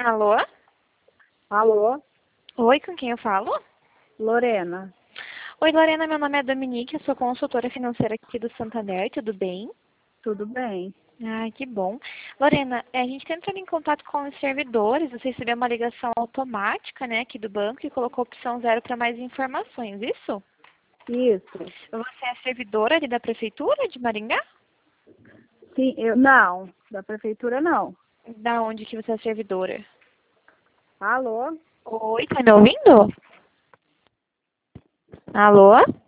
Alô? Alô, Oi, com quem eu falo? Lorena. Oi, Lorena, meu nome é Dominique, eu sou consultora financeira aqui do Santander, tudo bem? Tudo bem? Ai, que bom. Lorena, a gente está entrando em contato com os servidores, você recebeu uma ligação automática, né, aqui do banco e colocou a opção 0 para mais informações, isso? Isso. Você é servidora ali da Prefeitura de Maringá? Sim, não, da prefeitura não. Da onde que você é servidora? Alô? Oi, tá me ouvindo? Alô?